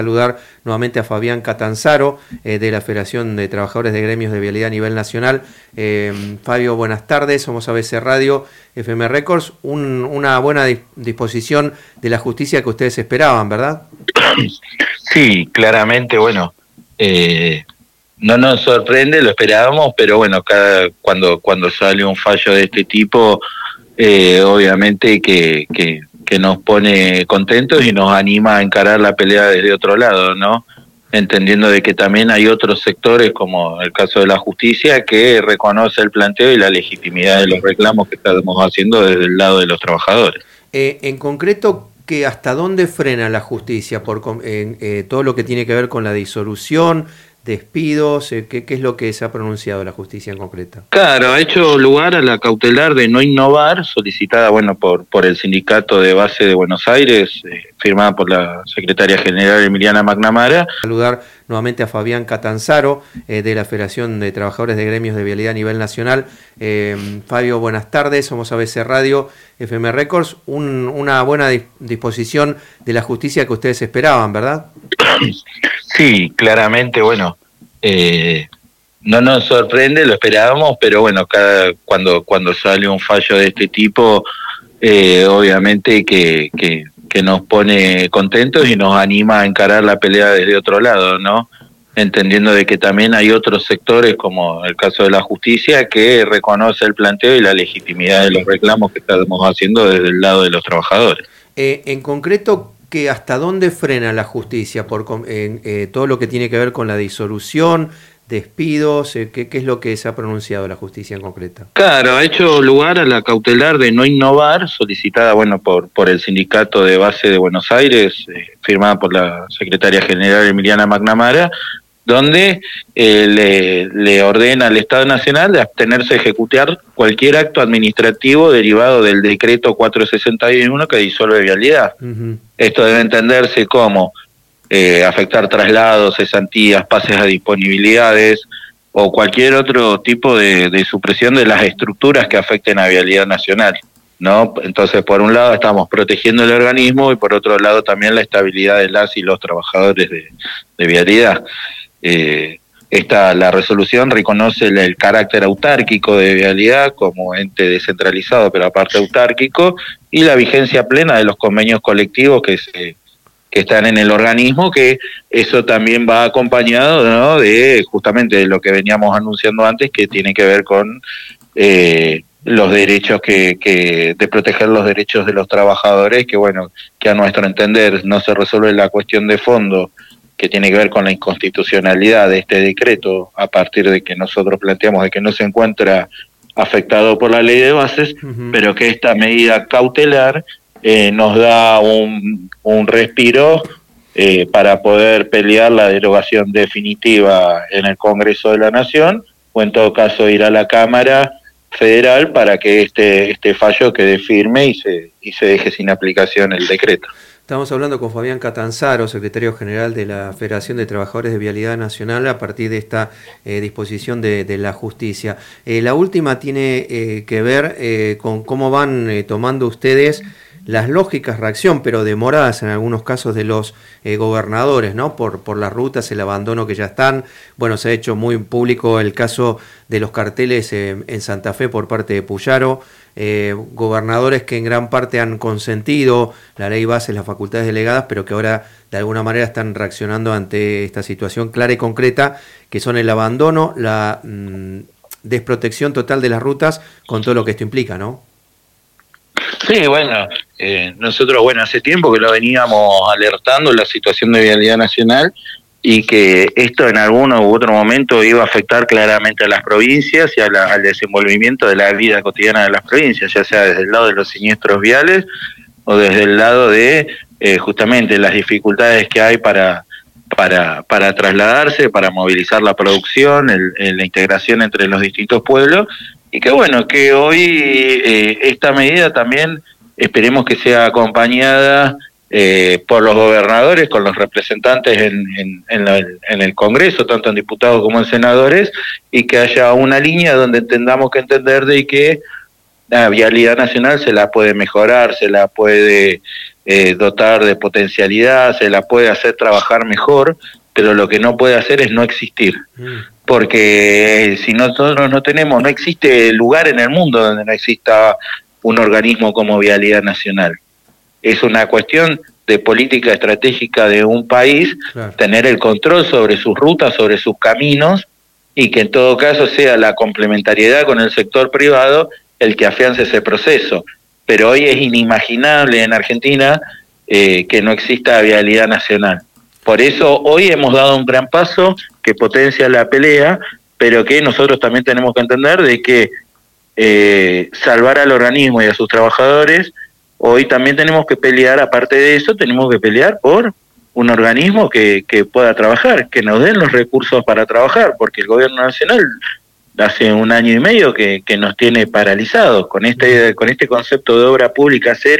Saludar nuevamente a Fabián Catanzaro de la Federación de Trabajadores de Gremios de Vialidad a nivel nacional. Fabio, buenas tardes, somos ABC Radio, FM Records. Una buena disposición de la justicia que ustedes esperaban, ¿verdad? Sí, claramente, bueno, no nos sorprende, lo esperábamos, pero bueno, cuando sale un fallo de este tipo, obviamente que nos pone contentos y nos anima a encarar la pelea desde otro lado, ¿no? Entendiendo de que también hay otros sectores, como el caso de la justicia, que reconoce el planteo y la legitimidad de los reclamos que estamos haciendo desde el lado de los trabajadores. En concreto, que ¿hasta dónde frena la justicia por todo lo que tiene que ver con la disolución, despidos? ¿Qué es lo que se ha pronunciado la justicia en concreto? Claro, ha hecho lugar a la cautelar de no innovar, solicitada por el Sindicato de Base de Buenos Aires, firmada por la secretaria general Emiliana McNamara. Saludar nuevamente a Fabián Catanzaro de la Federación de Trabajadores de Gremios de Vialidad a nivel nacional. Fabio, buenas tardes, somos ABC Radio, FM Records. Una buena disposición de la justicia que ustedes esperaban, ¿verdad? Sí, claramente, bueno, no nos sorprende, lo esperábamos, pero bueno, cuando sale un fallo de este tipo, obviamente que nos pone contentos y nos anima a encarar la pelea desde otro lado, ¿no? Entendiendo de que también hay otros sectores, como el caso de la justicia, que reconoce el planteo y la legitimidad de los reclamos que estamos haciendo desde el lado de los trabajadores. En concreto, que ¿hasta dónde frena la justicia por todo lo que tiene que ver con la disolución, despidos? ¿Qué es lo que se ha pronunciado la justicia en concreto? Claro, ha hecho lugar a la cautelar de no innovar, solicitada por el Sindicato de Base de Buenos Aires, firmada por la secretaria general Emiliana McNamara, donde le ordena al Estado Nacional de abstenerse de ejecutar cualquier acto administrativo derivado del decreto 461 que disuelve vialidad. Uh-huh. Esto debe entenderse como afectar traslados, cesantías, pases a disponibilidades o cualquier otro tipo de supresión de las estructuras que afecten a vialidad nacional, ¿no? Entonces, por un lado estamos protegiendo el organismo y por otro lado también la estabilidad de las y los trabajadores de vialidad. La resolución reconoce el carácter autárquico de vialidad como ente descentralizado, pero aparte autárquico, y la vigencia plena de los convenios colectivos que están en el organismo, que eso también va acompañado, ¿no?, de justamente de lo que veníamos anunciando antes, que tiene que ver con los derechos de proteger los derechos de los trabajadores, que bueno, que a nuestro entender no se resuelve la cuestión de fondo, que tiene que ver con la inconstitucionalidad de este decreto, a partir de que nosotros planteamos de que no se encuentra afectado por la ley de bases, uh-huh, pero que esta medida cautelar nos da un respiro para poder pelear la derogación definitiva en el Congreso de la Nación, o en todo caso ir a la Cámara Federal para que este fallo quede firme y se deje sin aplicación el decreto. Estamos hablando con Fabián Catanzaro, secretario general de la Federación de Trabajadores de Vialidad Nacional, a partir de esta disposición de la justicia. La última tiene que ver con cómo van tomando ustedes las lógicas reacción, pero demoradas en algunos casos, de los gobernadores, ¿no? Por las rutas, el abandono que ya están. Bueno, se ha hecho muy público el caso de los carteles en Santa Fe por parte de Puyaro. Gobernadores que en gran parte han consentido la ley base, las facultades delegadas, pero que ahora de alguna manera están reaccionando ante esta situación clara y concreta, que son el abandono, la desprotección total de las rutas, con todo lo que esto implica, ¿no? Sí, bueno, nosotros, hace tiempo que lo veníamos alertando, la situación de vialidad nacional, y que esto en alguno u otro momento iba a afectar claramente a las provincias y al desenvolvimiento de la vida cotidiana de las provincias, ya sea desde el lado de los siniestros viales o desde el lado de justamente las dificultades que hay para trasladarse, para movilizar la producción, la integración entre los distintos pueblos, y que bueno, que hoy esta medida también esperemos que sea acompañada por los gobernadores, con los representantes en el Congreso, tanto en diputados como en senadores, y que haya una línea donde tengamos que entender de que la vialidad nacional se la puede mejorar, se la puede dotar de potencialidad, se la puede hacer trabajar mejor, pero lo que no puede hacer es no existir. Porque si nosotros no existe lugar en el mundo donde no exista un organismo como Vialidad Nacional. Es una cuestión de política estratégica de un país, claro, tener el control sobre sus rutas, sobre sus caminos, y que en todo caso sea la complementariedad con el sector privado el que afiance ese proceso. Pero hoy es inimaginable en Argentina que no exista Vialidad Nacional. Por eso hoy hemos dado un gran paso que potencia la pelea, pero que nosotros también tenemos que entender de que salvar al organismo y a sus trabajadores, hoy también tenemos que pelear, aparte de eso, tenemos que pelear por un organismo que pueda trabajar, que nos den los recursos para trabajar, porque el gobierno nacional hace 1 año y medio que nos tiene paralizados con este concepto de obra pública cero.